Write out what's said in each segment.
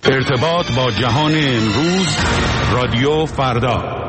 ارتباط با جهان امروز، رادیو فردا.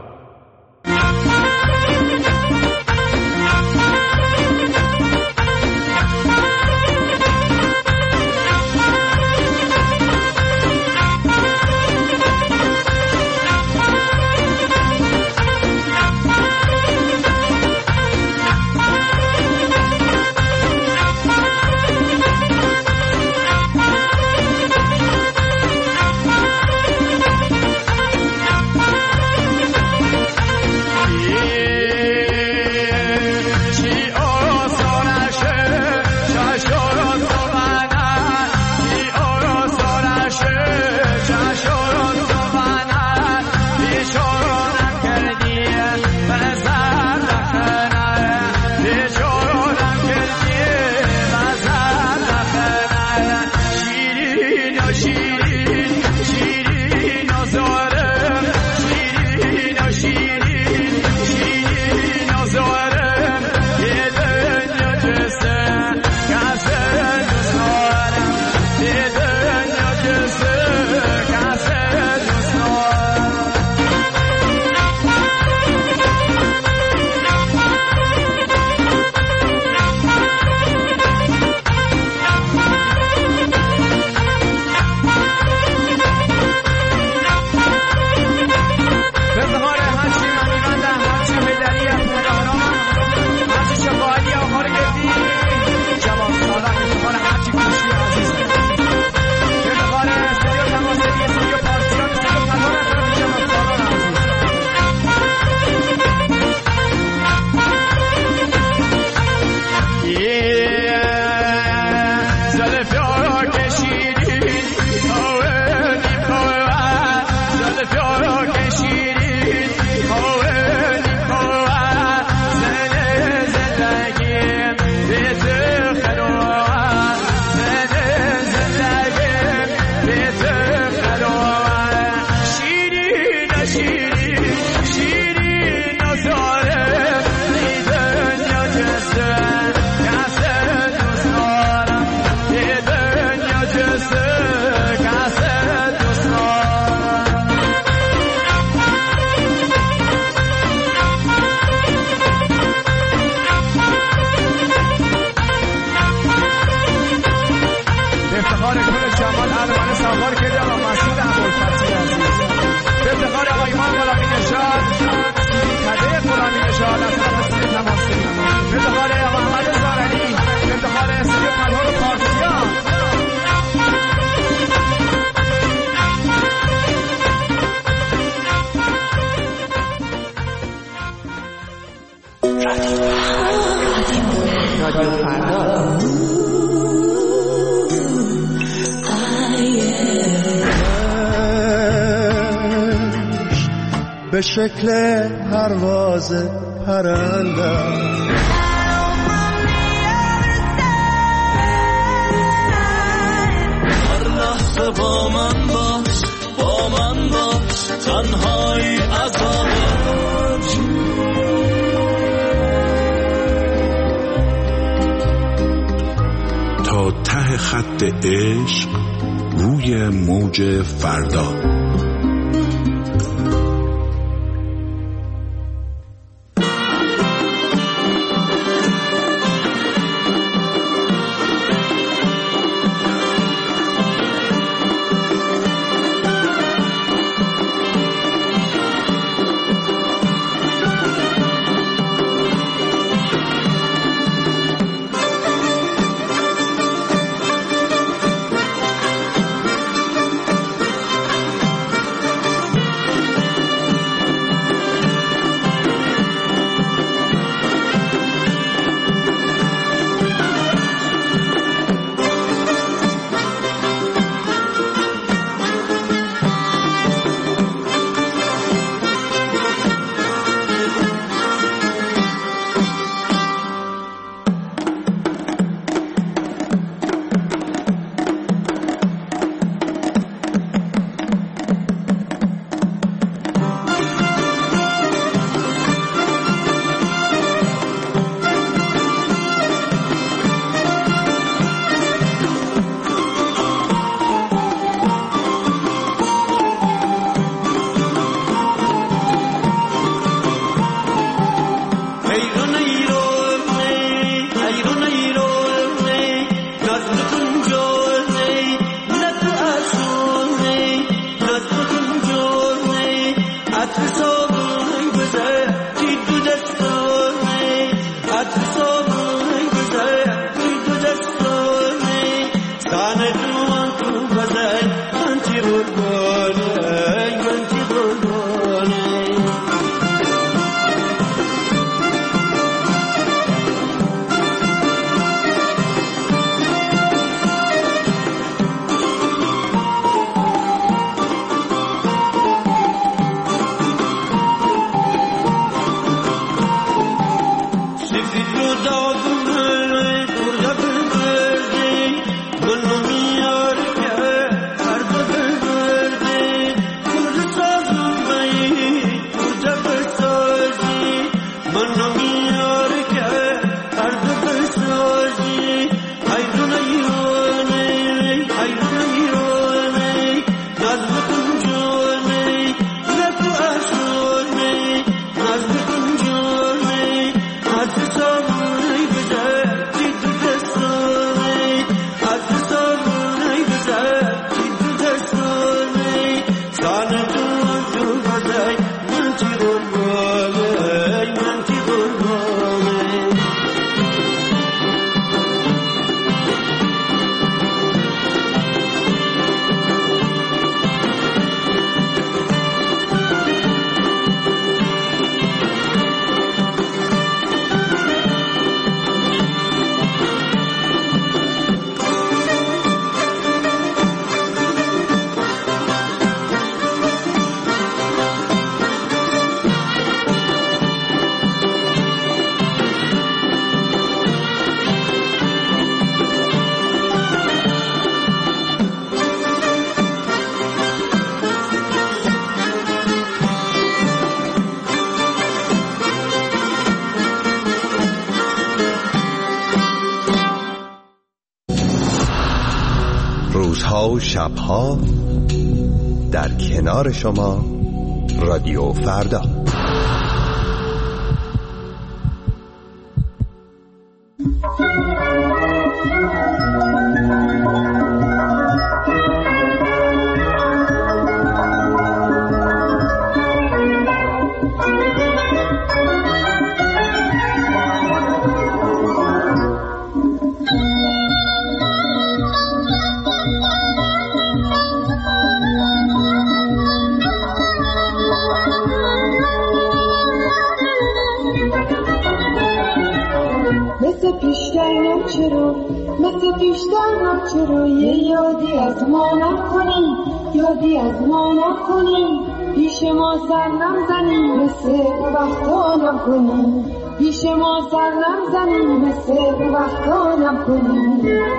به شکل پرواز پرنده هر لحظه با من باش تنهایی عذاب تا ته خط عشق روی موج فردا. روزها و شبها در کنار شما رادیو فردا. مثل پیشتر چرا یه یادی از ما نکنی پیش ما سر نزنی مثل وقتا نکنی پیش ما سر نزنی مثل وقتا نکنی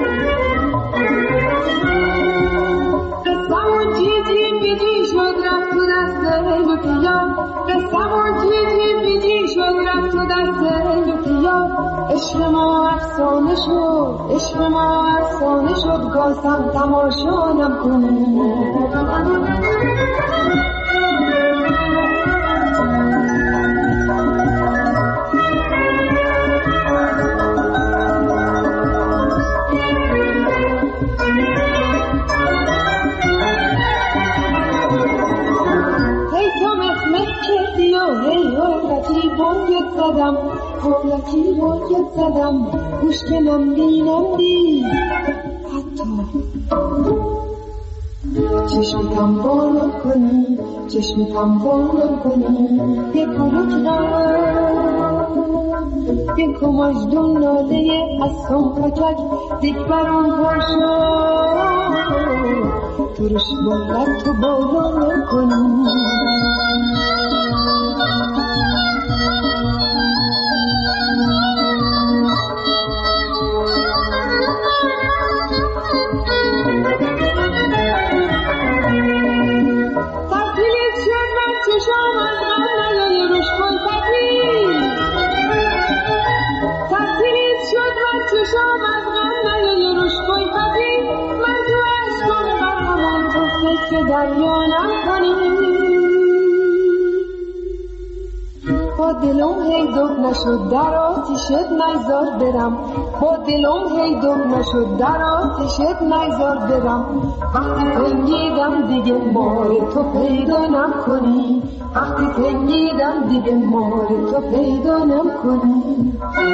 قصمون چیزی بیدی شد رفت تو دست لطیا قصمون چیزی بیدی شد رفت تو دست لطیا عشق ما افسانه شد گازم تماشا نکنی حالتی باید زدم گوش که نم دی حتی چشمتم بالا کنی یک مجدون ناده از سنفکک دیک بران پاشا ترش باید تو بالا کنی با دلم هی دق نشد در آتیشت نگذار برم با دلم هی دق نشد در آتیشت نگذار برم وقتی پنگیدم دیگه مال تو پیدا نکنی وقتی پنگیدم دیگه مال تو پیدا نکنی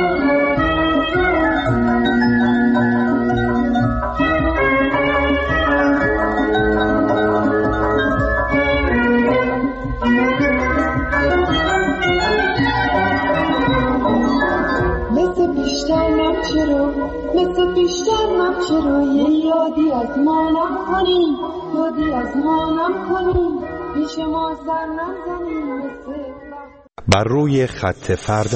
مثل بیشتر چرا یه یادی از ما نکنی پیش ما سر نزنی مثل بر روی خط فردا.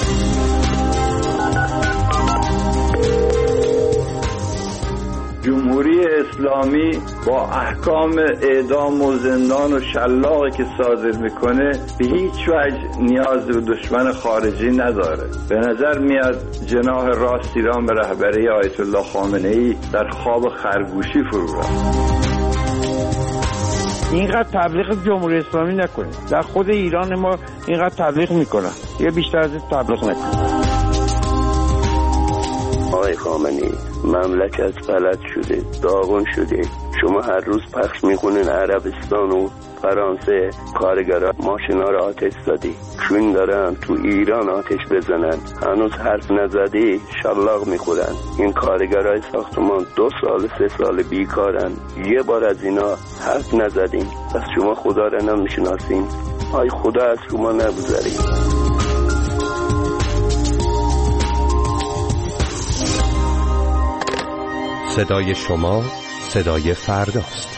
جمهوری اسلامی با احکام اعدام و زندان و شلاقی که صادر میکنه به هیچ وجه نیاز به دشمن خارجی نداره. به نظر میاد جناح راست ایران به رهبری آیت الله خامنه‌ای در خواب خرگوشی فرو رفت. اینقدر تبلیغ جمهوری اسلامی نکنید. در خود ایران ما اینقدر تبلیغ میکنن، یه بیشتر از این تبلیغ نکنید. آقای خامنه‌ای، مملکت فلج شده، داغون شده. شما هر روز پخش میکنین عربستان و فرانسه کارگران ماشینا رو آتش زدی، چون دارن تو ایران آتش بزنن، هنوز حرف نزدی شلاق میخورن. این کارگرای ساختمان 2 سال 3 سال بیکارن، یه بار از اینا حرف نزدین. پس شما خدا رو نمیشناسین؟ آی خدا از شما نگذارید. صدای شما صدای فرداست.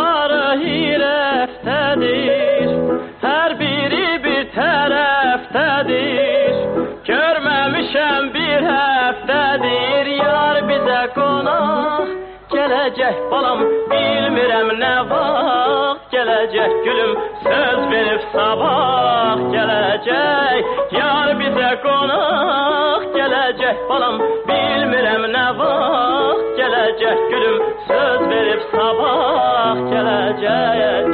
Her biri bir tarafta həftədir, görməmişəm bir həftədir, yar bizə qonaq gələcək balam, bilmirəm nə vaxt gələcək gülüm, söz verib sabah gələcək, yar bizə qonaq gələcək balam, bilmirəm nə vaxt gələcək gülüm, söz verib sabah gələcək.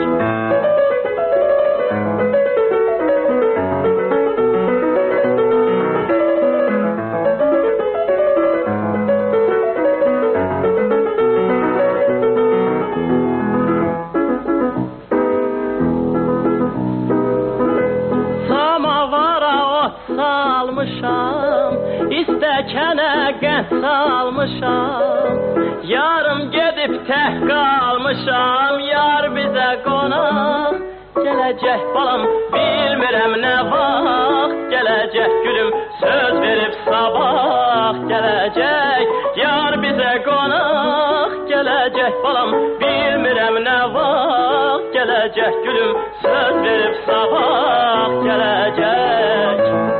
İstəkənə qənd salmışam, yarım gedib tək qalmışam, yar bizə qonaq gələcək balam, bilmirəm nə vaxt gələcək gülüm, söz verib sabah gələcək, yar bizə qonaq gələcək balam, bilmirəm nə vaxt gələcək gülüm, söz verib sabah gələcək.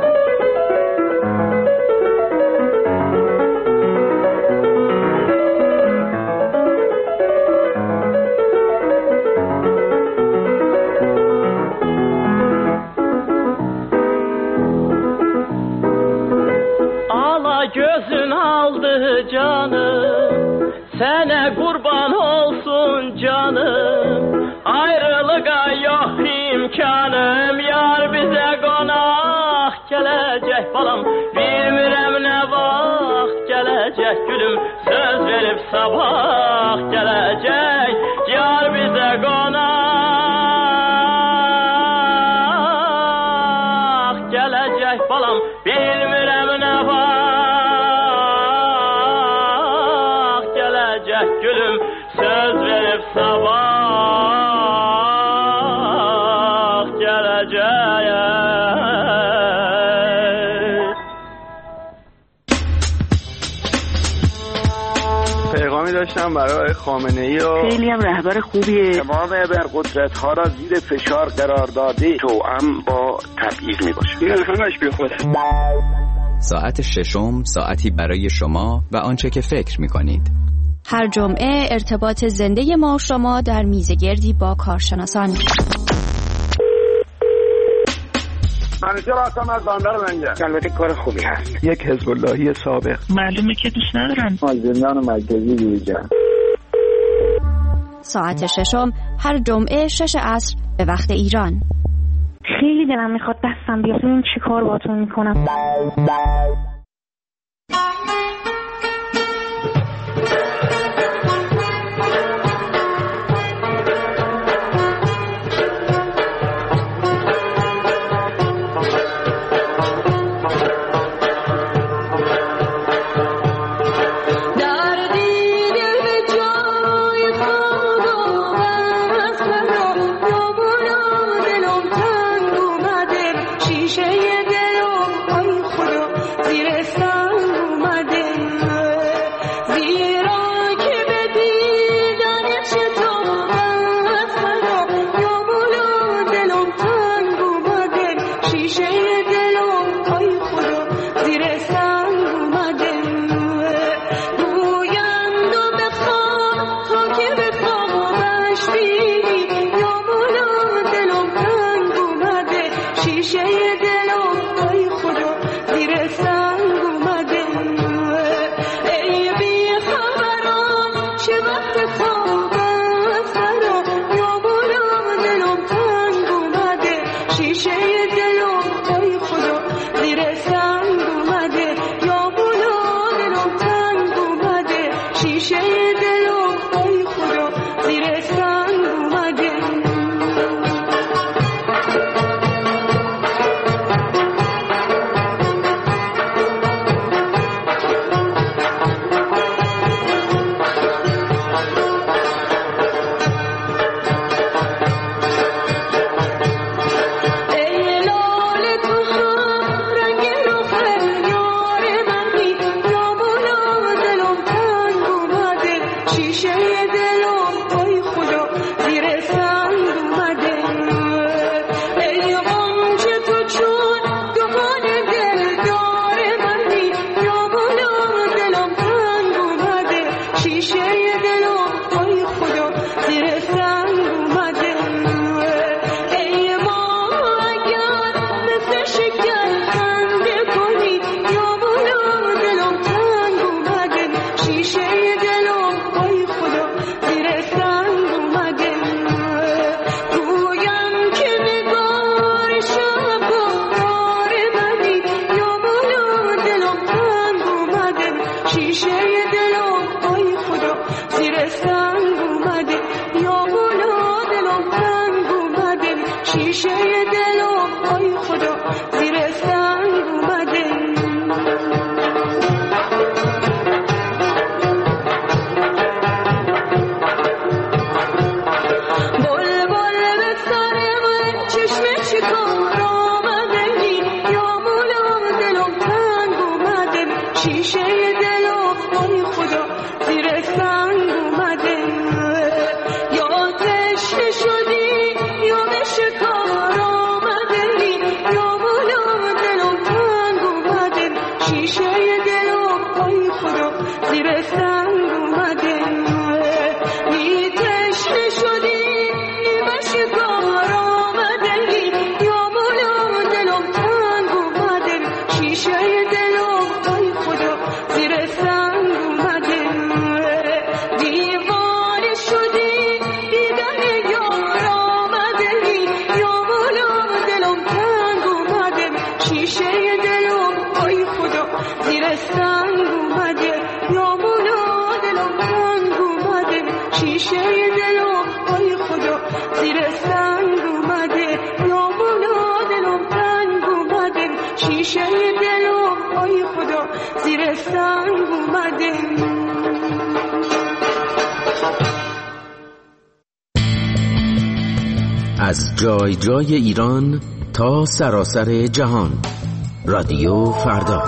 Gözün aldı canım, sənə qurban olsun canım, ayrılığa yox imkanım, yar bizə qonaq gələcək balam, bilmirəm nə vaxt gələcək gülüm, söz verib sabah gələcək, yar bizə qonaq gələcək balam, bilmirəm nə vaxt gülüm, söz verib sabah gələcək. پیغامی داشتم برای خامنه‌ای و خیلی هم رهبر خوبیه. تمام ابرقدرت‌ها را زیر فشار قرار داده، توأم با تبعیض میباشه. این همش بی خوده. ساعت ششم، ساعتی برای شما و آنچه که فکر می‌کنید. هر جمعه ارتباط زنده ما و شما در میزگردی با کارشناسان. منیجر هستم از بندر منجر. البته کار خوبی هست. یک حزب اللهی سابق. معلومه که دوست ندارن. از زندان مرکزی بیرون. ساعت ششم هر جمعه 6 عصر به وقت ایران. خیلی دلم میخواد دستم بیاد، این چی کار باتون میکنم. شیشه دلم آی خدا زیر شیشه دلم ای خدا زیر سنگ اومده می تشنه شدی به شکار آمده یا مولا دلم تنگ اومده شیشه دلم ای خدا زیر سنگ اومده دیوانه شدی دیدن یار آمده یا مولا دلم تنگ اومده شیشه دلم ای خدا زیر سنگ اومده یا مولا دلم تنگ اومده شیشه دلم ای خدا زیر سنگ اومده یا مولا دلم تنگ اومده شیشه دلم ای خدا زیر سنگ اومده. از جای جای ایران تا سراسر جهان، رادیو فردا.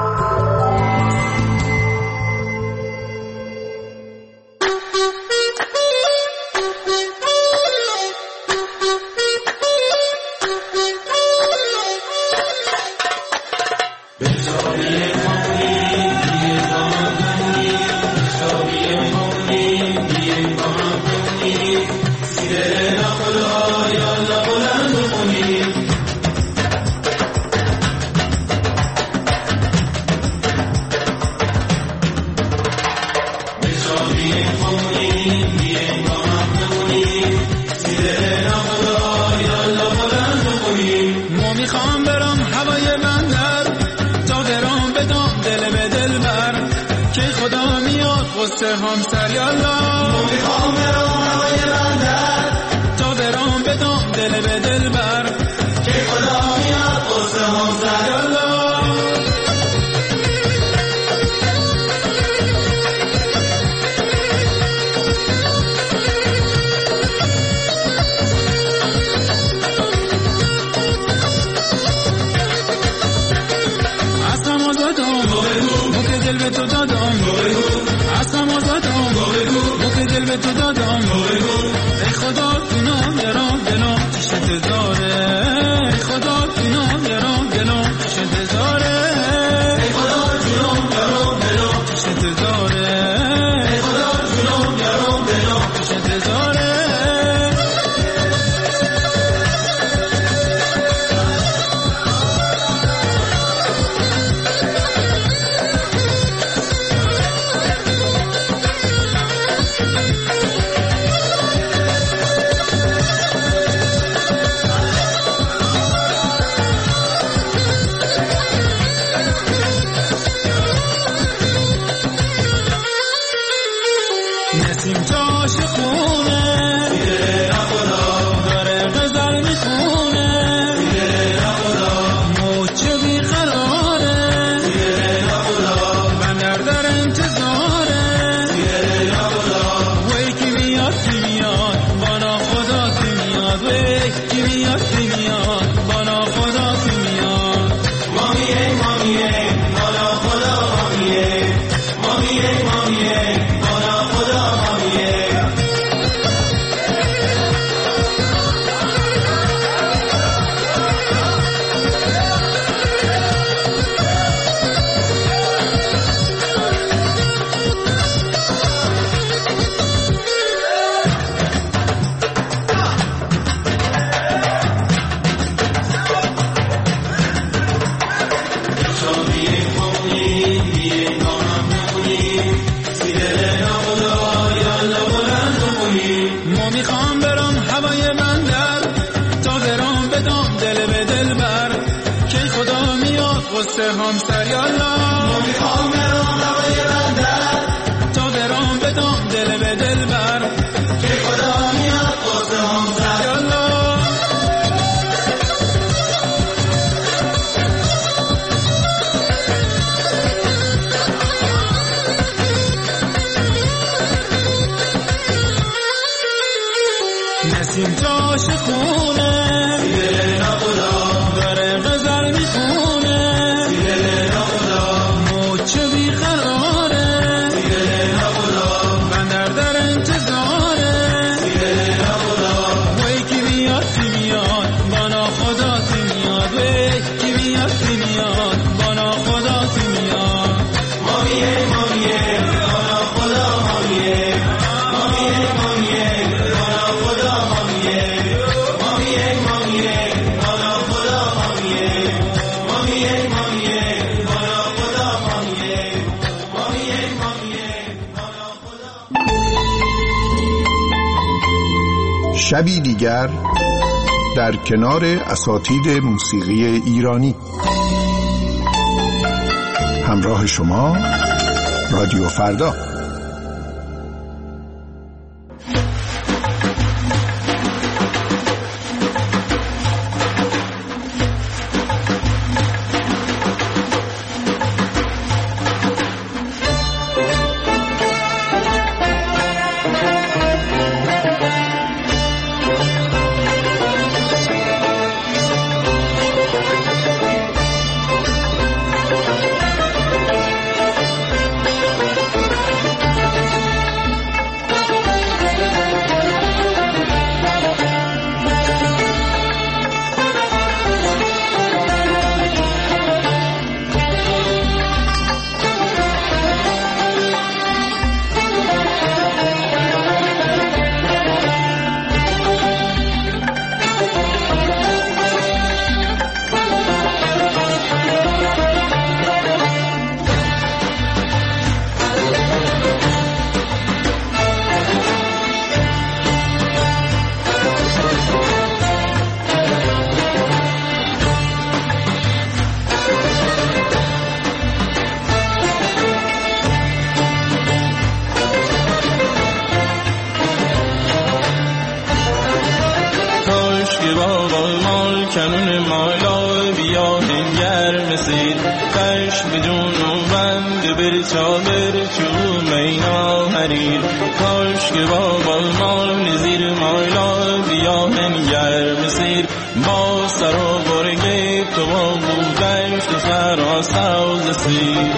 موچه بی قراره بندر در انتظار شبی دیگر در کنار اساتید موسیقی ایرانی. همراه شما رادیو فردا. کنون مالا بیا هنگر مسیر کش بدون بند برچا برچو مینا حریر کاش که بابا مال زیر مالا بیا هنگر مسیر با سر و برگه تو با بودش تو سر و سوز سیر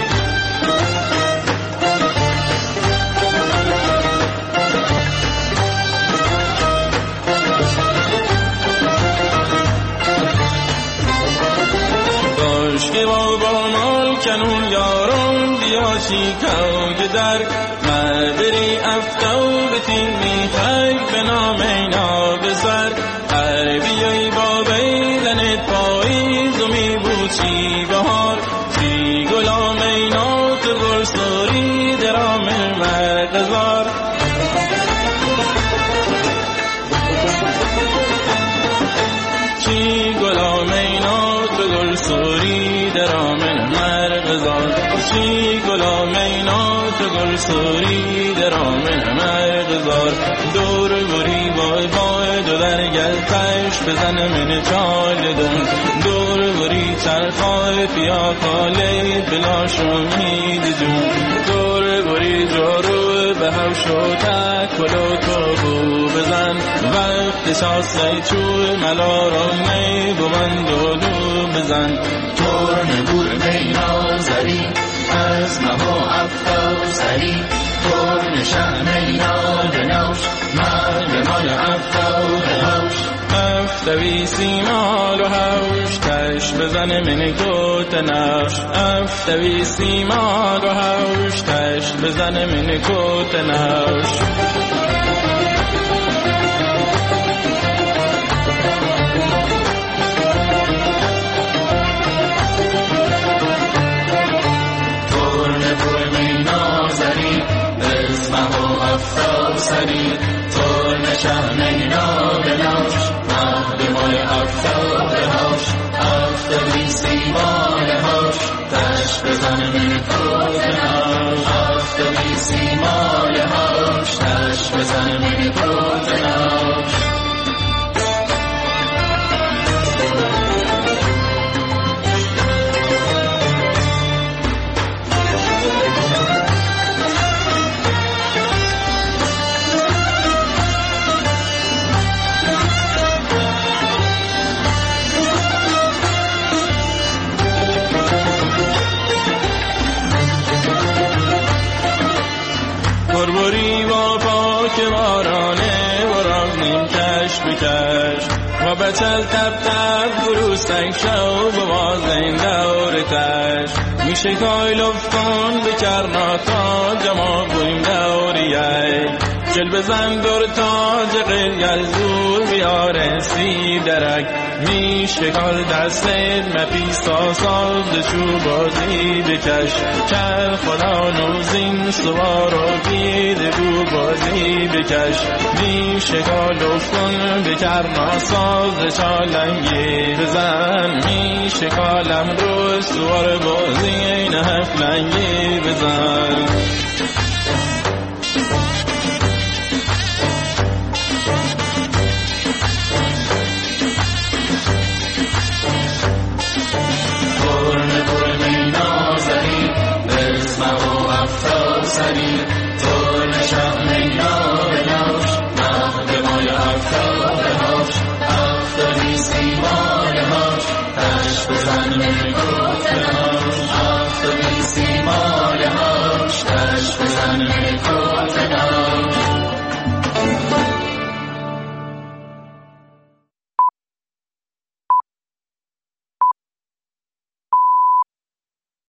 که بابا مال کنون یارم بیا شیکاو در مدری افتاو بتین میخای به نام اینا بسر هر بیایی با بیدنت پاییز و میبود چی بهار چی گلام اینا تو گلسوری درام مرغزار چی گلام اینا تو گلسوری درامن مرغزار چی گلام اینا تو گلسوری درامن مرغزار دور بری بای دو در گلتش بزن من چال دون دور بری چرخای پیا کالی بلا شمید جون دور بری جارو به هوش و تک ولو تو بزن وقت شاسته چو ملا را می بمند و دو بزن تورن گور مینا زری از مها افتا سری تورن شه مینا دنوش مرد مال افتا دنوش افتوی سیمال و هوش تش بزن من کت نوش افتوی سیمال و هوش تش بزن من کت نوش سری تو نشه مینا بنوش مهد مال افتا بهاش افتوی سیمان هاش تش بزن من کت نوش افتوی سیمان هاش تش بزن من کت نوش بربری با پاک بارانه و راغنیم کش بکش و بچل تب تب بروستنگ شو بواز این دور تش میشه کای لفکن بکرناتا جما بویم دوریه گل بزن دور تاج قلگل زور بیاره سی درک می شکال دستت مپیسا ساز چو بازی بکش چل خدا نوزین سوار و گید گو بازی بکش می شکال افتون بکر ناساز چالنگی بزن می شکالم رو سوار بازی نه فلنگی بزن